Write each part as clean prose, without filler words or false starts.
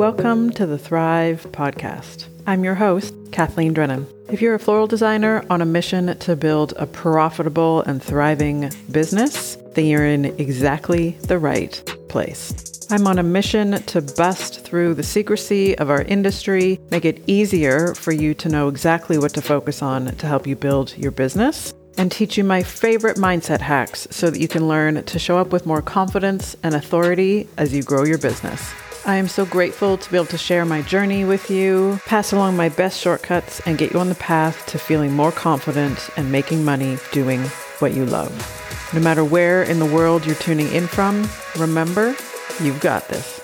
Welcome to the Thrive Podcast. I'm your host, Kathleen Drennan. If you're a floral designer on a mission to build a profitable and thriving business, then you're in exactly the right place. I'm on a mission to bust through the secrecy of our industry, make it easier for you to know exactly what to focus on to help you build your business, and teach you my favorite mindset hacks so that you can learn to show up with more confidence and authority as you grow your business. I am so grateful to be able to share my journey with you, pass along my best shortcuts, and get you on the path to feeling more confident and making money doing what you love. No matter where in the world you're tuning in from, remember, you've got this.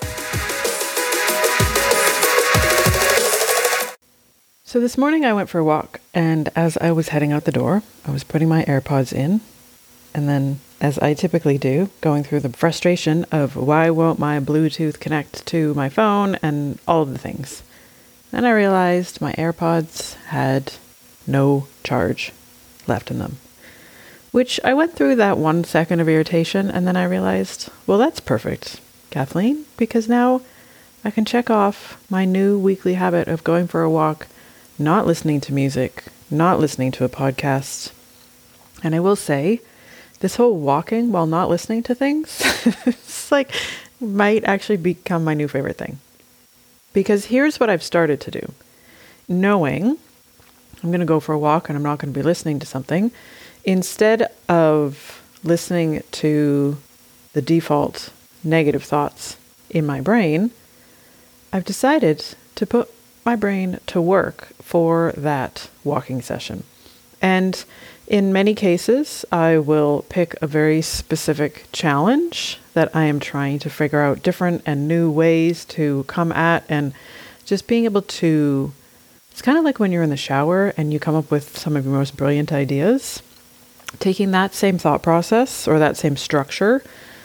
So this morning I went for a walk, and as I was heading out the door, I was putting my AirPods in, and then, as I typically do, going through the frustration of why won't my Bluetooth connect to my phone and all of the things. Then I realized my AirPods had no charge left in them, which I went through that 1 second of irritation, and then I realized, well, that's perfect, Kathleen, because now I can check off my new weekly habit of going for a walk, not listening to music, not listening to a podcast. And I will say, this whole walking while not listening to things, it's like, might actually become my new favorite thing. Because here's what I've started to do. Knowing I'm going to go for a walk and I'm not going to be listening to something, instead of listening to the default negative thoughts in my brain, I've decided to put my brain to work for that walking session. And in many cases, I will pick a very specific challenge that I am trying to figure out different and new ways to come at, and just being able to, it's kind of like when you're in the shower and you come up with some of your most brilliant ideas, taking that same thought process or that same structure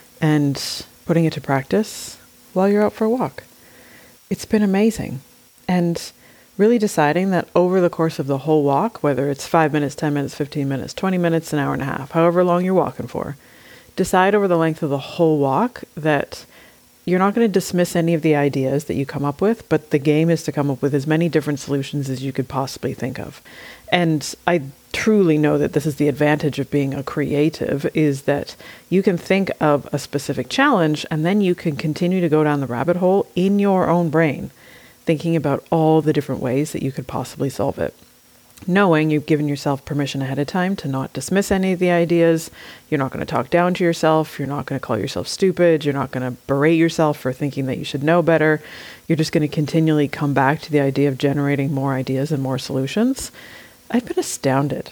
and putting it to practice while you're out for a walk. It's been amazing. And really deciding that over the course of the whole walk, whether it's 5 minutes, 10 minutes, 15 minutes, 20 minutes, an hour and a half, however long you're walking for, decide over the length of the whole walk that you're not going to dismiss any of the ideas that you come up with, but the game is to come up with as many different solutions as you could possibly think of. And I truly know that this is the advantage of being a creative, is that you can think of a specific challenge and then you can continue to go down the rabbit hole in your own brain, thinking about all the different ways that you could possibly solve it. Knowing you've given yourself permission ahead of time to not dismiss any of the ideas. You're not going to talk down to yourself. You're not going to call yourself stupid. You're not going to berate yourself for thinking that you should know better. You're just going to continually come back to the idea of generating more ideas and more solutions. I've been astounded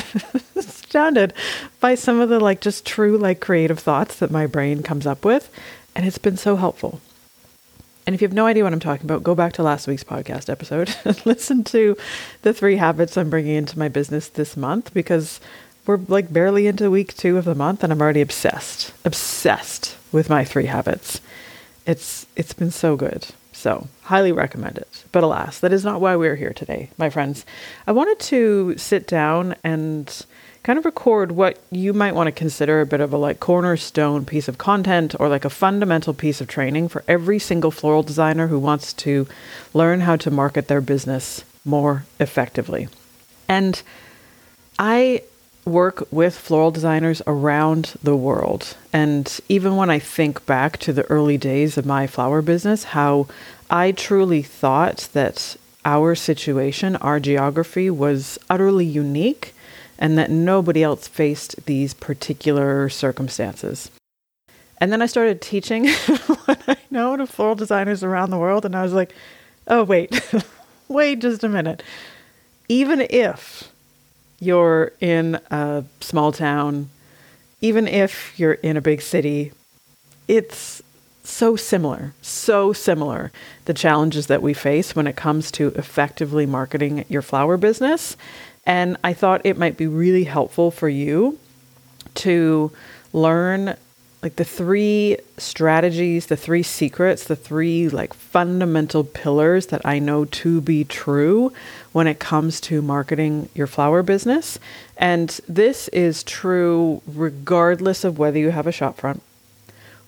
by some of the just true creative thoughts that my brain comes up with. And it's been so helpful. And if you have no idea what I'm talking about, go back to last week's podcast episode and listen to the 3 habits I'm bringing into my business this month, because we're barely into week 2 of the month and I'm already obsessed with my 3 habits. It's been so good. So highly recommend it. But alas, that is not why we're here today, my friends. I wanted to sit down and kind of record what you might want to consider a bit of a cornerstone piece of content, or a fundamental piece of training for every single floral designer who wants to learn how to market their business more effectively. And I work with floral designers around the world. And even when I think back to the early days of my flower business, how I truly thought that our situation, our geography was utterly unique, and that nobody else faced these particular circumstances. And then I started teaching what I know to floral designers around the world, and I was like, oh, wait, wait just a minute. Even if you're in a small town, even if you're in a big city, it's so similar, the challenges that we face when it comes to effectively marketing your flower business. And I thought it might be really helpful for you to learn the 3 strategies, the 3 secrets, the 3 fundamental pillars that I know to be true when it comes to marketing your flower business. And this is true regardless of whether you have a shop front,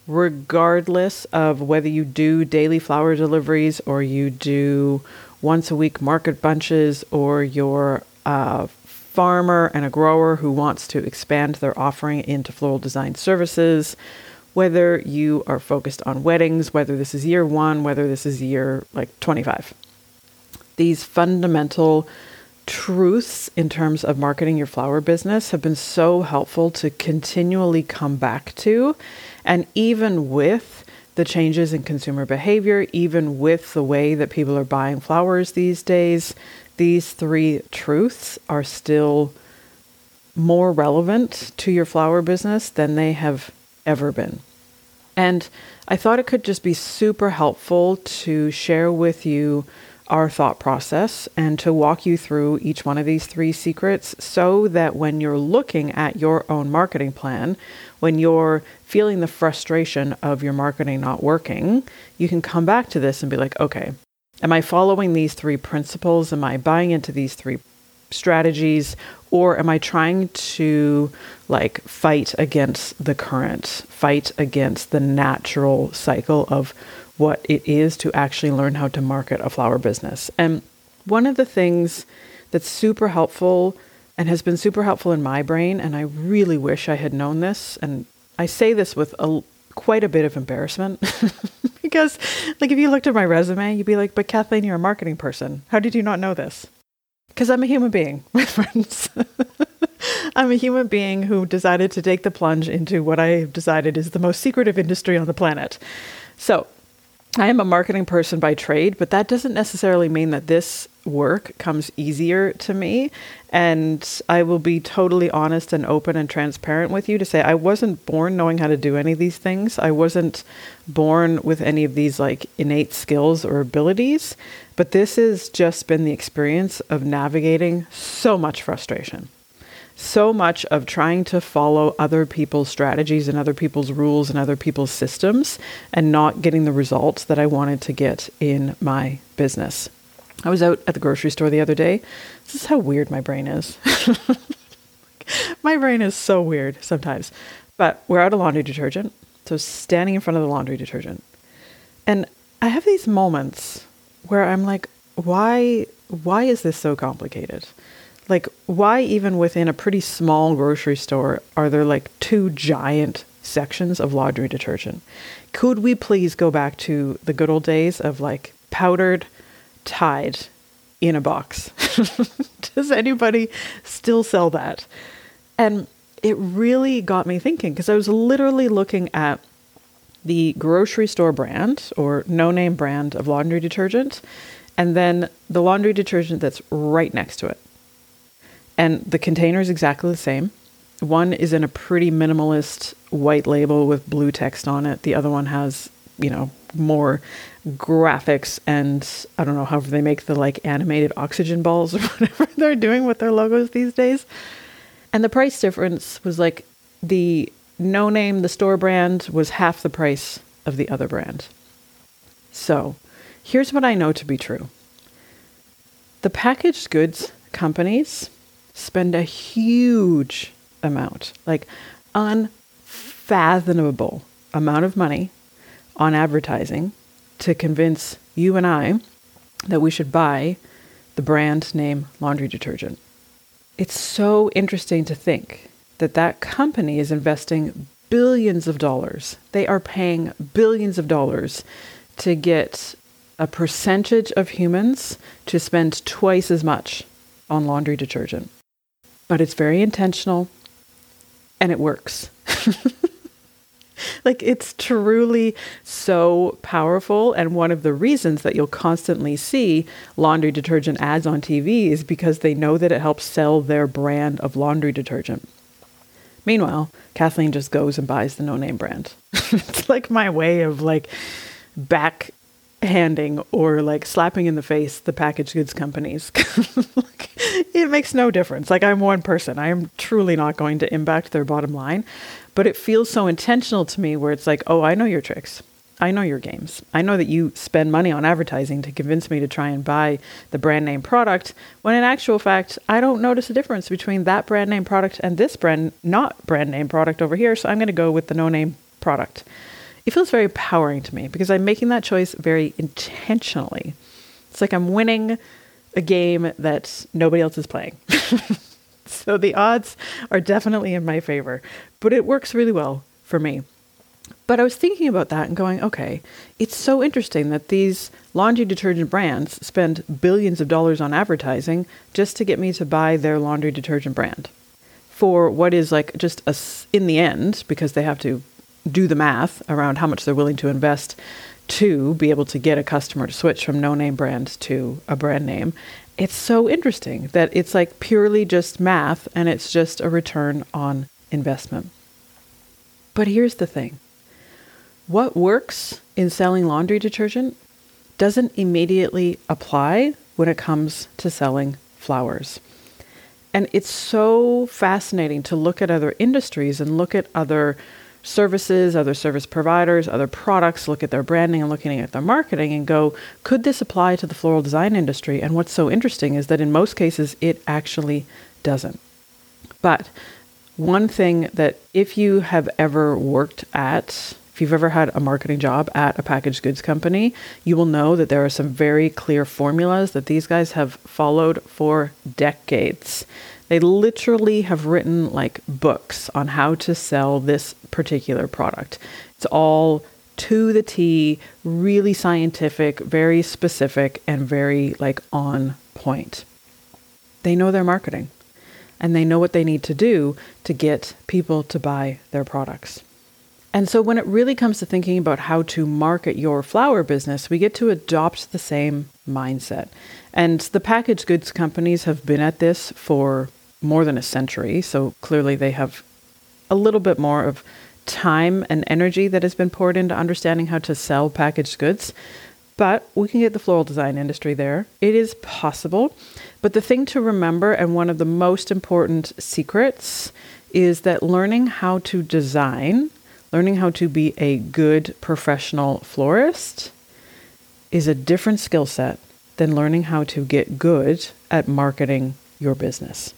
regardless of whether you do daily flower deliveries or you do once a week market bunches, or you're a farmer and a grower who wants to expand their offering into floral design services, whether you are focused on weddings, whether this is year 1, whether this is year 25. These fundamental truths in terms of marketing your flower business have been so helpful to continually come back to. And even with the changes in consumer behavior, even with the way that people are buying flowers these days, these 3 truths are still more relevant to your flower business than they have ever been. And I thought it could just be super helpful to share with you our thought process and to walk you through each one of these 3 secrets, so that when you're looking at your own marketing plan, when you're feeling the frustration of your marketing not working, you can come back to this and be like, okay, am I following these 3 principles? Am I buying into these 3 strategies? Or am I trying to fight against the current, fight against the natural cycle of what it is to actually learn how to market a flower business? And one of the things that's super helpful and has been super helpful in my brain, and I really wish I had known this, and I say this with quite a bit of embarrassment, because if you looked at my resume, you'd be like, but Kathleen, you're a marketing person. How did you not know this? Because I'm a human being, my friends. I'm a human being who decided to take the plunge into what I have decided is the most secretive industry on the planet. So I am a marketing person by trade, but that doesn't necessarily mean that this work comes easier to me. And I will be totally honest and open and transparent with you to say I wasn't born knowing how to do any of these things. I wasn't born with any of these innate skills or abilities, but this has just been the experience of navigating so much frustration. So much of trying to follow other people's strategies and other people's rules and other people's systems and not getting the results that I wanted to get in my business. I was out at the grocery store the other day. This is how weird my brain is. My brain is so weird sometimes. But we're out of laundry detergent. So standing in front of the laundry detergent. And I have these moments where I'm like, why is this so complicated? Why even within a pretty small grocery store are there 2 giant sections of laundry detergent? Could we please go back to the good old days of powdered Tide in a box? Does anybody still sell that? And it really got me thinking, because I was literally looking at the grocery store brand or no-name brand of laundry detergent, and then the laundry detergent that's right next to it. And the container is exactly the same. One is in a pretty minimalist white label with blue text on it. The other one has, more graphics and I don't know, however they make the animated oxygen balls or whatever they're doing with their logos these days. And the price difference was the no name, the store brand was half the price of the other brand. So here's what I know to be true. The packaged goods companies spend a huge amount, unfathomable amount of money on advertising to convince you and I that we should buy the brand name laundry detergent. It's so interesting to think that company is investing billions of dollars. They are paying billions of dollars to get a percentage of humans to spend twice as much on laundry detergent. But it's very intentional and it works. It's truly so powerful. And one of the reasons that you'll constantly see laundry detergent ads on TV is because they know that it helps sell their brand of laundry detergent. Meanwhile, Kathleen just goes and buys the no-name brand. It's my way of backhanding or slapping in the face the packaged goods companies. It makes no difference. I'm one person. I am truly not going to impact their bottom line. But it feels so intentional to me where it's oh, I know your tricks. I know your games. I know that you spend money on advertising to convince me to try and buy the brand name product, when in actual fact, I don't notice a difference between that brand name product and this not brand name product over here. So I'm going to go with the no name product. it feels very empowering to me because I'm making that choice very intentionally. It's like I'm winning a game that nobody else is playing. So the odds are definitely in my favor, but it works really well for me. But I was thinking about that and going, okay, it's so interesting that these laundry detergent brands spend billions of dollars on advertising just to get me to buy their laundry detergent brand for what is like just in the end, because they have to do the math around how much they're willing to invest to be able to get a customer to switch from no-name brand to a brand name. It's so interesting that it's like purely just math and it's just a return on investment. But here's the thing. What works in selling laundry detergent doesn't immediately apply when it comes to selling flowers. And it's so fascinating to look at other industries and look at other services, other service providers, other products, look at their branding and looking at their marketing and go, could this apply to the floral design industry? And what's so interesting is that in most cases, it actually doesn't. But one thing that if you have ever worked at, if you've ever had a marketing job at a packaged goods company, you will know that there are some very clear formulas that these guys have followed for decades. They literally have written like books on how to sell this particular product. It's all to the T, really scientific, very specific, and very like on point. They know their marketing and they know what they need to do to get people to buy their products. And so when it really comes to thinking about how to market your flower business, we get to adopt the same mindset. And the packaged goods companies have been at this for more than a century. So clearly they have a little bit more of time and energy that has been poured into understanding how to sell packaged goods. But we can get the floral design industry there. It is possible. But the thing to remember, and one of the most important secrets, is that learning how to design, learning how to be a good professional florist is a different skill set than learning how to get good at marketing your business.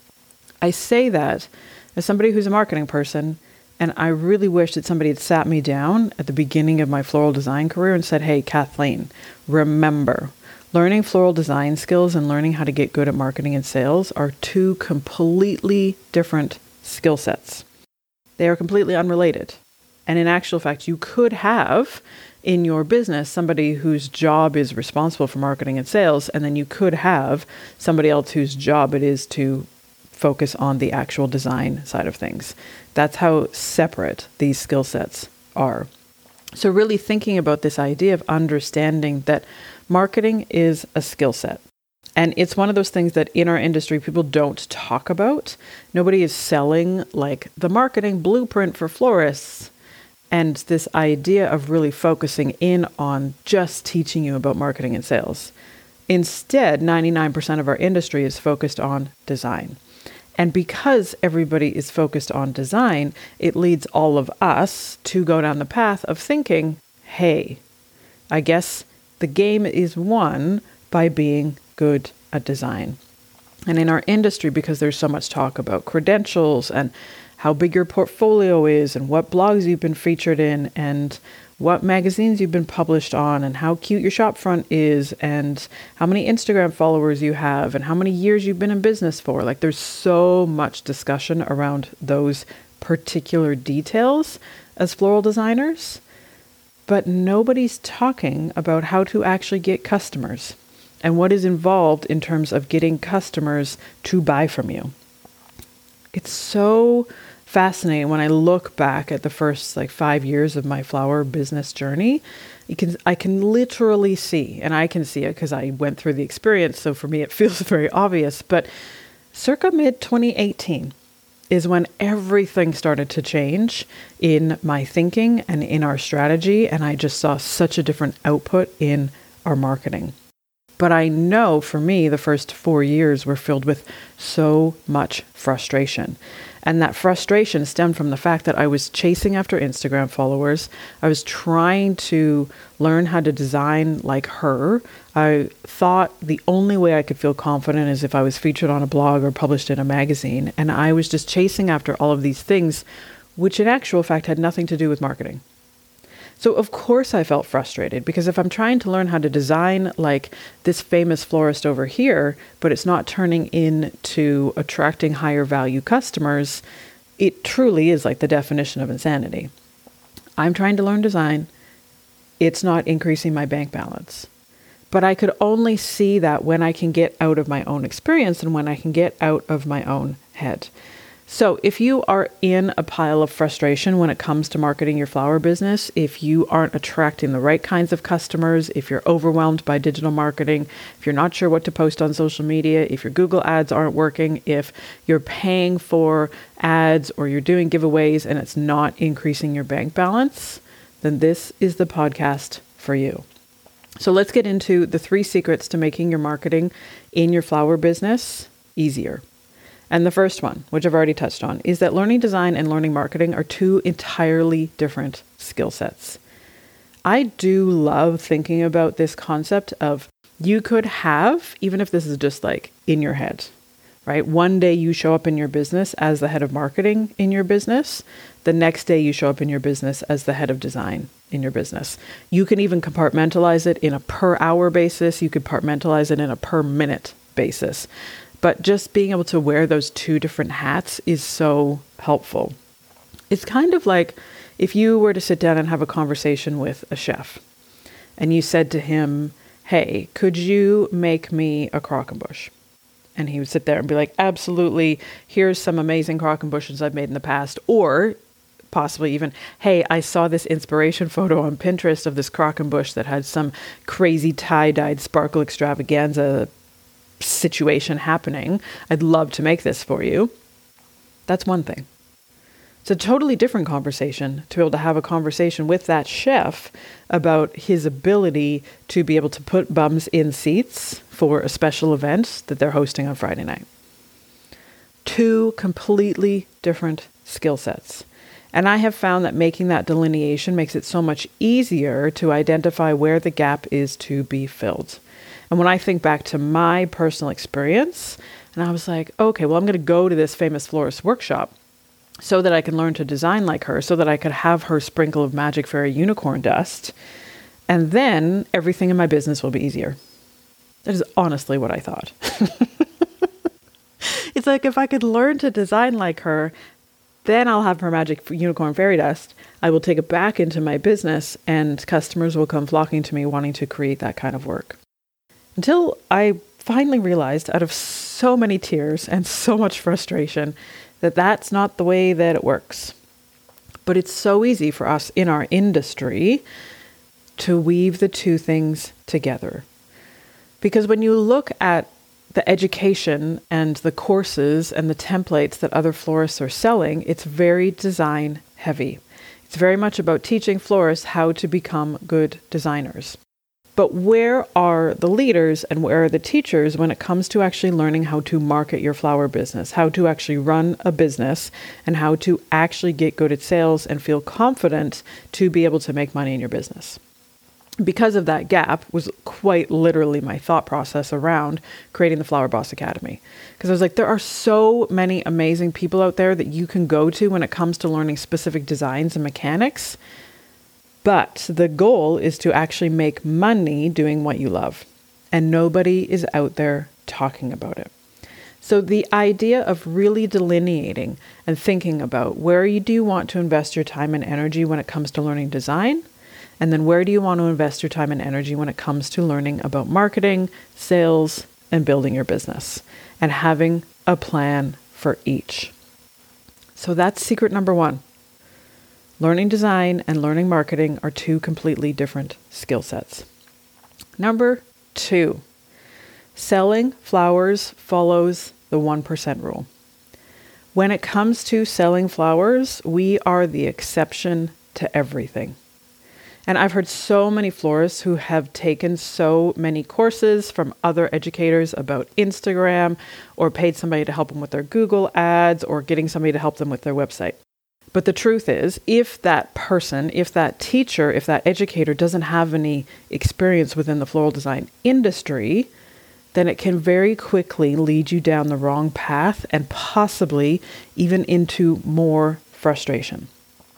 I say that as somebody who's a marketing person, and I really wish that somebody had sat me down at the beginning of my floral design career and said, hey, Kathleen, remember, learning floral design skills and learning how to get good at marketing and sales are two completely different skill sets. They are completely unrelated. And in actual fact, you could have in your business somebody whose job is responsible for marketing and sales, and then you could have somebody else whose job it is to focus on the actual design side of things. That's how separate these skill sets are. So really thinking about this idea of understanding that marketing is a skill set. And it's one of those things that in our industry, people don't talk about. Nobody is selling like the marketing blueprint for florists. And this idea of really focusing in on just teaching you about marketing and sales. Instead, 99% of our industry is focused on design. And because everybody is focused on design, it leads all of us to go down the path of thinking, hey, I guess the game is won by being good at design. And in our industry, because there's so much talk about credentials and how big your portfolio is and what blogs you've been featured in and what magazines you've been published on and how cute your shop front is and how many Instagram followers you have and how many years you've been in business for. Like there's so much discussion around those particular details as floral designers, but nobody's talking about how to actually get customers and what is involved in terms of getting customers to buy from you. It's so fascinating when I look back at the first 5 years of my flower business journey. I can literally see, and I can see it because I went through the experience. So for me, it feels very obvious. But circa mid 2018 is when everything started to change in my thinking and in our strategy. And I just saw such a different output in our marketing. But I know for me, the first 4 years were filled with so much frustration. And that frustration stemmed from the fact that I was chasing after Instagram followers. I was trying to learn how to design like her. I thought the only way I could feel confident is if I was featured on a blog or published in a magazine. And I was just chasing after all of these things, which in actual fact had nothing to do with marketing. So of course I felt frustrated, because if I'm trying to learn how to design like this famous florist over here, but it's not turning into attracting higher value customers, it truly is like the definition of insanity. I'm trying to learn design. It's not increasing my bank balance. But I could only see that when I can get out of my own experience and when I can get out of my own head. So if you are in a pile of frustration when it comes to marketing your flower business, if you aren't attracting the right kinds of customers, if you're overwhelmed by digital marketing, if you're not sure what to post on social media, if your Google ads aren't working, if you're paying for ads or you're doing giveaways and it's not increasing your bank balance, then this is the podcast for you. So let's get into the 3 secrets to making your marketing in your flower business easier. And the first one, which I've already touched on, is that learning design and learning marketing are 2 entirely different skill sets. I do love thinking about this concept of you could have, even if this is just like in your head, right? One day you show up in your business as the head of marketing in your business. The next day you show up in your business as the head of design in your business. You can even compartmentalize it in a per hour basis. You could compartmentalize it in a per minute basis. But just being able to wear those 2 different hats is so helpful. It's kind of like if you were to sit down and have a conversation with a chef and you said to him, hey, could you make me a croquembouche? And he would sit there and be like, absolutely, here's some amazing croquembouches I've made in the past. Or possibly even, hey, I saw this inspiration photo on Pinterest of this croquembouche that had some crazy tie-dyed sparkle extravaganza situation happening. I'd love to make this for you. That's one thing. It's a totally different conversation to be able to have a conversation with that chef about his ability to be able to put bums in seats for a special event that they're hosting on Friday night. 2 completely different skill sets. And I have found that making that delineation makes it so much easier to identify where the gap is to be filled. And when I think back to my personal experience, and I was like, okay, well, I'm going to go to this famous florist workshop so that I can learn to design like her, so that I could have her sprinkle of magic fairy unicorn dust. And then everything in my business will be easier. That is honestly what I thought. It's like if I could learn to design like her, then I'll have her magic unicorn fairy dust. I will take it back into my business and customers will come flocking to me wanting to create that kind of work. Until I finally realized, out of so many tears and so much frustration, that that's not the way that it works. But it's so easy for us in our industry to weave the 2 things together. Because when you look at the education and the courses and the templates that other florists are selling, it's very design heavy. It's very much about teaching florists how to become good designers. But where are the leaders and where are the teachers when it comes to actually learning how to market your flower business, how to actually run a business, and how to actually get good at sales and feel confident to be able to make money in your business? Because of that gap was quite literally my thought process around creating the Flower Boss Academy. Because I was like, there are so many amazing people out there that you can go to when it comes to learning specific designs and mechanics. But the goal is to actually make money doing what you love. And nobody is out there talking about it. So the idea of really delineating and thinking about where do you want to invest your time and energy when it comes to learning design? And then where do you want to invest your time and energy when it comes to learning about marketing, sales, and building your business? And having a plan for each. So that's secret number 1. Learning design and learning marketing are 2 completely different skill sets. Number 2, selling flowers follows the 1% rule. When it comes to selling flowers, we are the exception to everything. And I've heard so many florists who have taken so many courses from other educators about Instagram, or paid somebody to help them with their Google ads, or getting somebody to help them with their website. But the truth is, if that person, if that teacher, if that educator doesn't have any experience within the floral design industry, then it can very quickly lead you down the wrong path and possibly even into more frustration.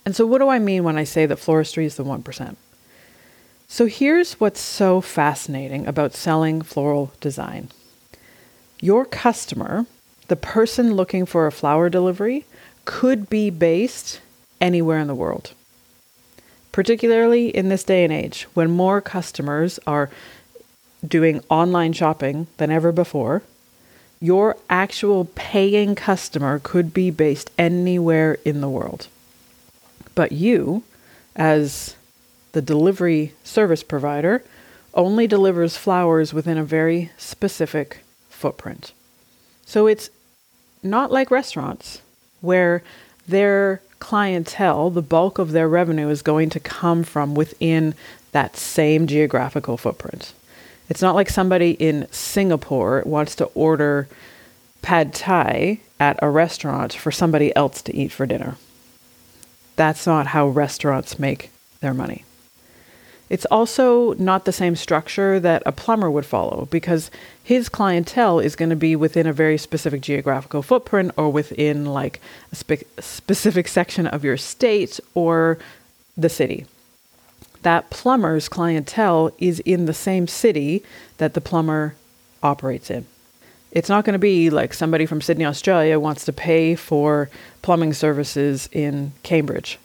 And so what do I mean when I say that floristry is the 1%? So here's what's so fascinating about selling floral design. Your customer, the person looking for a flower delivery, could be based anywhere in the world. Particularly in this day and age, when more customers are doing online shopping than ever before, your actual paying customer could be based anywhere in the world. But you, as the delivery service provider, only delivers flowers within a very specific footprint. So it's not like restaurants where their clientele, the bulk of their revenue is going to come from within that same geographical footprint. It's not like somebody in Singapore wants to order pad thai at a restaurant for somebody else to eat for dinner. That's not how restaurants make their money. It's also not the same structure that a plumber would follow, because his clientele is going to be within a very specific geographical footprint, or within like a specific section of your state or the city. That plumber's clientele is in the same city that the plumber operates in. It's not going to be like somebody from Sydney, Australia wants to pay for plumbing services in Cambridge.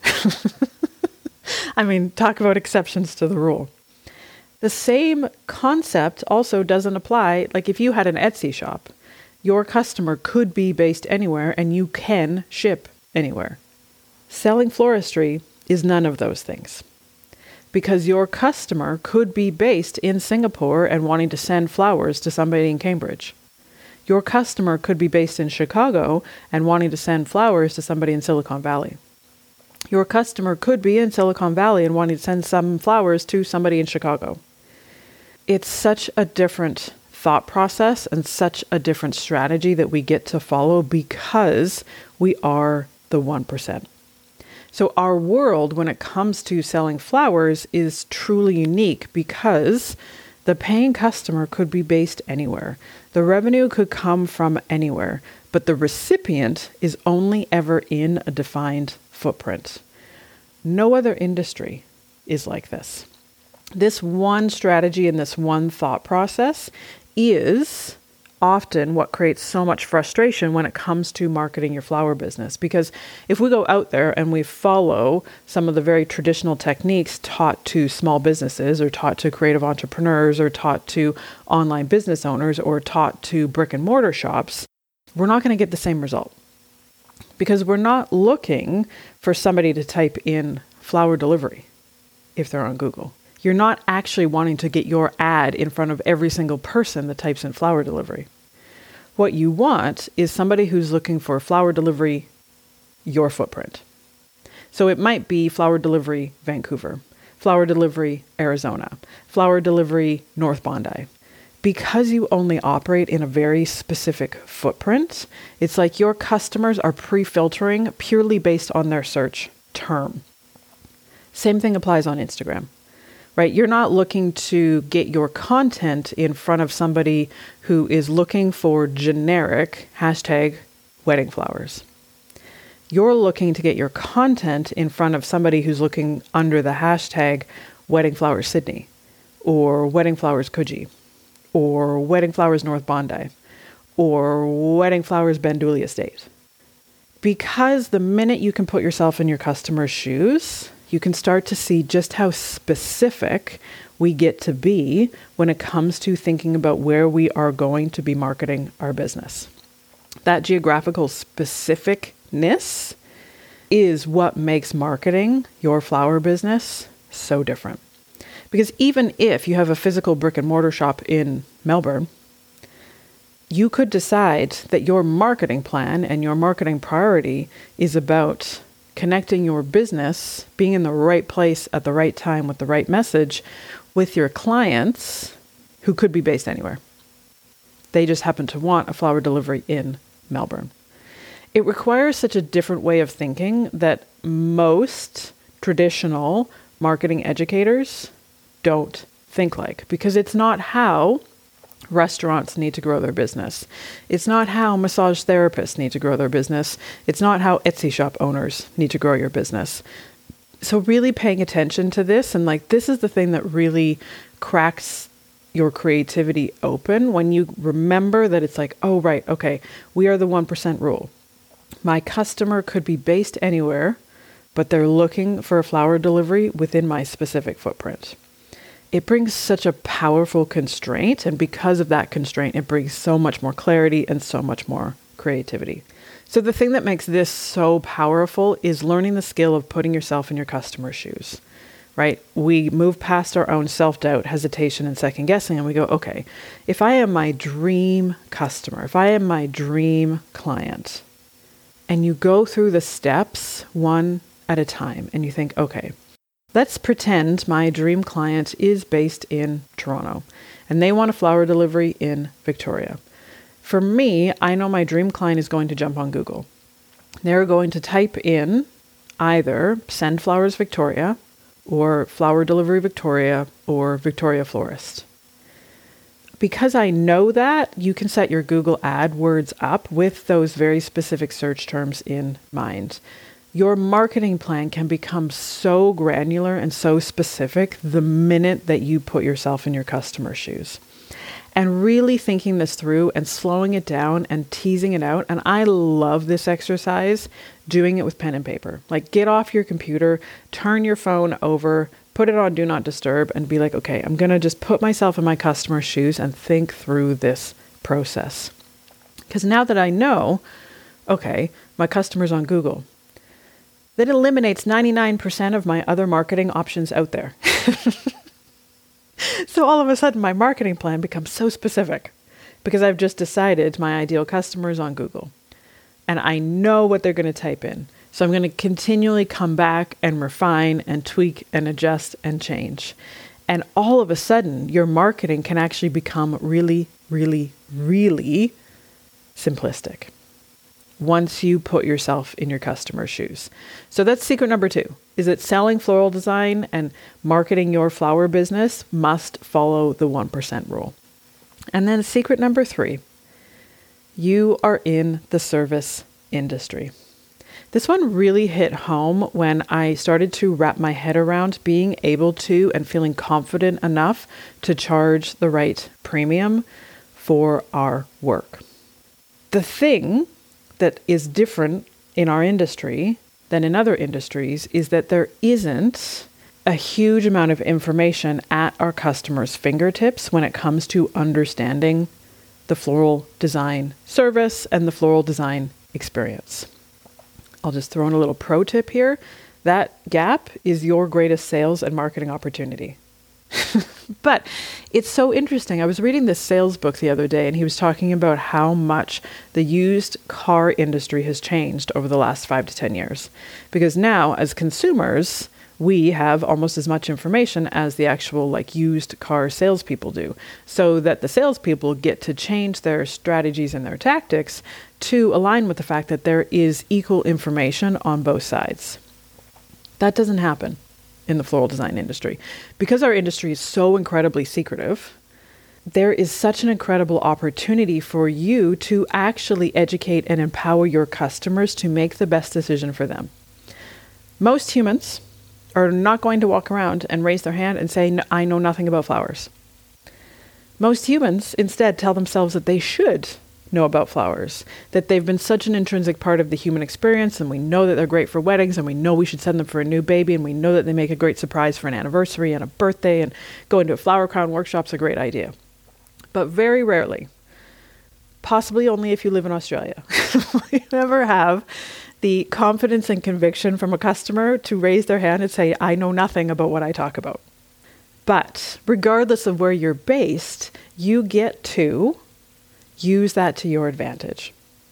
I mean, talk about exceptions to the rule. The same concept also doesn't apply. Like if you had an Etsy shop, your customer could be based anywhere and you can ship anywhere. Selling floristry is none of those things, because your customer could be based in Singapore and wanting to send flowers to somebody in Cambridge. Your customer could be based in Chicago and wanting to send flowers to somebody in Silicon Valley. Your customer could be in Silicon Valley and wanting to send some flowers to somebody in Chicago. It's such a different thought process and such a different strategy that we get to follow because we are the 1%. So our world, when it comes to selling flowers, is truly unique because the paying customer could be based anywhere. The revenue could come from anywhere, but the recipient is only ever in a defined footprint. No other industry is like this. This one strategy and this one thought process is often what creates so much frustration when it comes to marketing your flower business. Because if we go out there and we follow some of the very traditional techniques taught to small businesses or taught to creative entrepreneurs or taught to online business owners or taught to brick and mortar shops, we're not going to get the same result. Because we're not looking for somebody to type in flower delivery if they're on Google. You're not actually wanting to get your ad in front of every single person that types in flower delivery. What you want is somebody who's looking for flower delivery, your footprint. So it might be flower delivery, Vancouver, flower delivery, Arizona, flower delivery, North Bondi. Because you only operate in a very specific footprint, it's like your customers are pre-filtering purely based on their search term. Same thing applies on Instagram, right? You're not looking to get your content in front of somebody who is looking for generic #wedding flowers. You're looking to get your content in front of somebody who's looking under the hashtag wedding flowers Sydney or wedding flowers Coogee, or wedding flowers North Bondi, or wedding flowers Bandoulie Estate. Because the minute you can put yourself in your customer's shoes, you can start to see just how specific we get to be when it comes to thinking about where we are going to be marketing our business. That geographical specificness is what makes marketing your flower business so different. Because even if you have a physical brick and mortar shop in Melbourne, you could decide that your marketing plan and your marketing priority is about connecting your business, being in the right place at the right time with the right message with your clients who could be based anywhere. They just happen to want a flower delivery in Melbourne. It requires such a different way of thinking that most traditional marketing educators don't think like, because it's not how restaurants need to grow their business. It's not how massage therapists need to grow their business. It's not how Etsy shop owners need to grow your business. So really paying attention to this, and like, this is the thing that really cracks your creativity open when you remember that it's like, oh, right, okay, we are the 1% rule. My customer could be based anywhere, but they're looking for a flower delivery within my specific footprint. It brings such a powerful constraint, and because of that constraint, it brings so much more clarity and so much more creativity. So the thing that makes this so powerful is learning the skill of putting yourself in your customer's shoes, right? We move past our own self-doubt, hesitation, and second guessing, and we go, okay, if I am my dream customer, if I am my dream client, and you go through the steps one at a time, and you think, okay, let's pretend my dream client is based in Toronto and they want a flower delivery in Victoria. For me, I know my dream client is going to jump on Google. They're going to type in either Send Flowers Victoria or Flower Delivery Victoria or Victoria Florist. Because I know that, you can set your Google AdWords up with those very specific search terms in mind. Your marketing plan can become so granular and so specific the minute that you put yourself in your customer's shoes. And really thinking this through and slowing it down and teasing it out. And I love this exercise, doing it with pen and paper. Like, get off your computer, turn your phone over, put it on Do Not Disturb, and be like, okay, I'm going to just put myself in my customer's shoes and think through this process. Because now that I know, okay, my customer's on Google, that eliminates 99% of my other marketing options out there. So all of a sudden, my marketing plan becomes so specific because I've just decided my ideal customer is on Google. And I know what they're going to type in. So I'm going to continually come back and refine and tweak and adjust and change. And all of a sudden, your marketing can actually become really, really, really simplistic once you put yourself in your customer's shoes. So that's secret number 2, is that selling floral design and marketing your flower business must follow the 1% rule. And then secret number 3, you are in the service industry. This one really hit home when I started to wrap my head around being able to and feeling confident enough to charge the right premium for our work. The thing that is different in our industry than in other industries is that there isn't a huge amount of information at our customers' fingertips when it comes to understanding the floral design service and the floral design experience. I'll just throw in a little pro tip here. That gap is your greatest sales and marketing opportunity. But it's so interesting. I was reading this sales book the other day, and he was talking about how much the used car industry has changed over the last 5 to 10 years. Because now, as consumers, we have almost as much information as the actual used car salespeople do. So that the salespeople get to change their strategies and their tactics to align with the fact that there is equal information on both sides. That doesn't happen in the floral design industry. Because our industry is so incredibly secretive, there is such an incredible opportunity for you to actually educate and empower your customers to make the best decision for them. Most humans are not going to walk around and raise their hand and say, I know nothing about flowers. Most humans instead tell themselves that they should know about flowers, that they've been such an intrinsic part of the human experience, and we know that they're great for weddings, and we know we should send them for a new baby, and we know that they make a great surprise for an anniversary and a birthday, and going to a flower crown workshop's a great idea. But very rarely, possibly only if you live in Australia, you ever have the confidence and conviction from a customer to raise their hand and say, I know nothing about what I talk about. But regardless of where you're based, you get to use that to your advantage.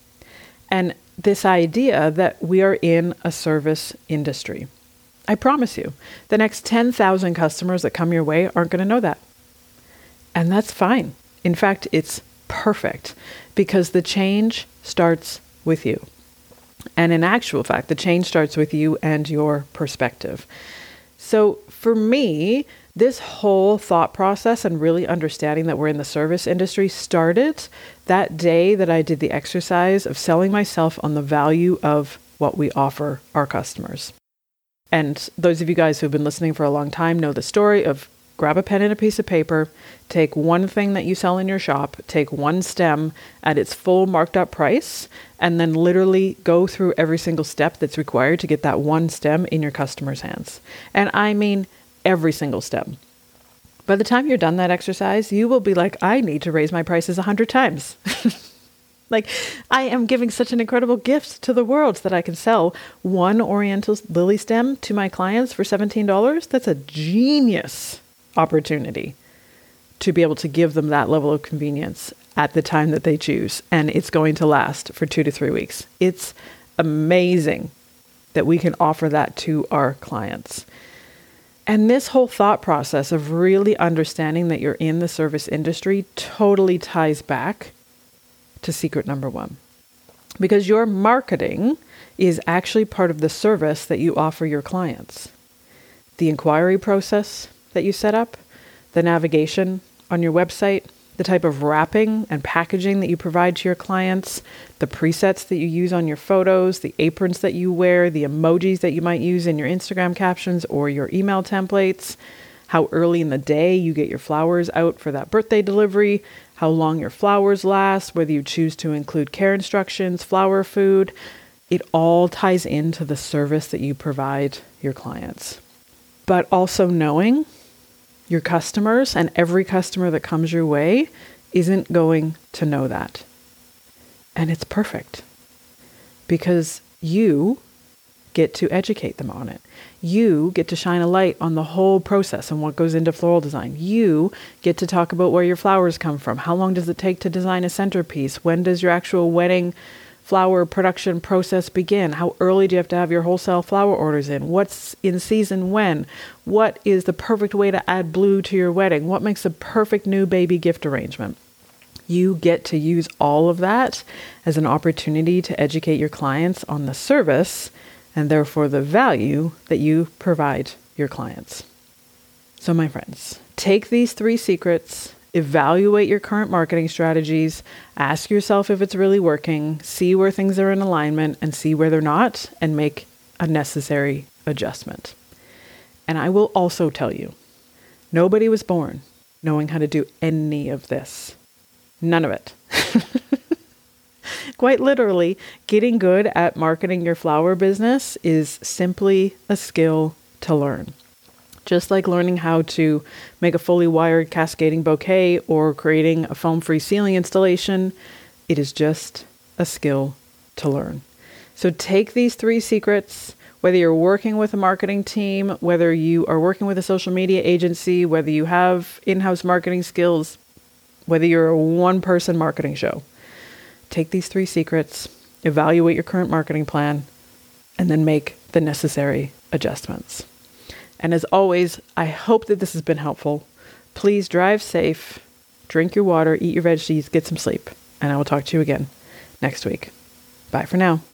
And this idea that we are in a service industry, I promise you, the next 10,000 customers that come your way aren't going to know that. And that's fine. In fact, it's perfect because the change starts with you. And in actual fact, the change starts with you and your perspective. So for me, This whole thought process and really understanding that we're in the service industry started that day that I did the exercise of selling myself on the value of what we offer our customers. And those of you guys who've been listening for a long time know the story of grab a pen and a piece of paper, take one thing that you sell in your shop, take one stem at its full marked up price, and then literally go through every single step that's required to get that one stem in your customer's hands. And I mean every single stem. By the time you're done that exercise, you will be like, I need to raise my prices 100 times. Like, I am giving such an incredible gift to the world that I can sell one Oriental lily stem to my clients for $17. That's a genius opportunity to be able to give them that level of convenience at the time that they choose. And it's going to last for 2 to 3 weeks. It's amazing that we can offer that to our clients. And this whole thought process of really understanding that you're in the service industry totally ties back to secret number 1. Because your marketing is actually part of the service that you offer your clients. The inquiry process that you set up, the navigation on your website, the type of wrapping and packaging that you provide to your clients, the presets that you use on your photos, the aprons that you wear, the emojis that you might use in your Instagram captions or your email templates, how early in the day you get your flowers out for that birthday delivery, how long your flowers last, whether you choose to include care instructions, flower food. It all ties into the service that you provide your clients. But also knowing your customers and every customer that comes your way isn't going to know that. And it's perfect because you get to educate them on it. You get to shine a light on the whole process and what goes into floral design. You get to talk about where your flowers come from. How long does it take to design a centerpiece? When does your actual wedding flower production process begin? How early do you have to have your wholesale flower orders in? What's in season when? What is the perfect way to add blue to your wedding? What makes a perfect new baby gift arrangement? You get to use all of that as an opportunity to educate your clients on the service and therefore the value that you provide your clients. So my friends, take these 3 secrets, evaluate your current marketing strategies, ask yourself if it's really working, see where things are in alignment and see where they're not, and make a necessary adjustment. And I will also tell you, nobody was born knowing how to do any of this. None of it. Quite literally, getting good at marketing your flower business is simply a skill to learn. Just like learning how to make a fully wired cascading bouquet or creating a foam-free ceiling installation, it is just a skill to learn. So take these 3 secrets, whether you're working with a marketing team, whether you are working with a social media agency, whether you have in-house marketing skills, whether you're a one-person marketing show. Take these 3 secrets, evaluate your current marketing plan, and then make the necessary adjustments. And as always, I hope that this has been helpful. Please drive safe, drink your water, eat your veggies, get some sleep, and I will talk to you again next week. Bye for now.